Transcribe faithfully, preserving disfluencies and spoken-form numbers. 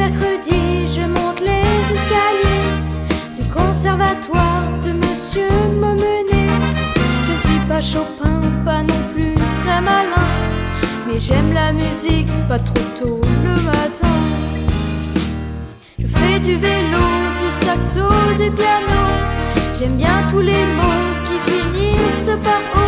mercredi, je monte les escaliers du conservatoire de Monsieur Momenet. Je ne suis pas Chopin, pas non plus très malin, mais j'aime la musique pas trop tôt le matin. Je fais du vélo, du saxo, du piano. J'aime bien tous les mots qui finissent par O.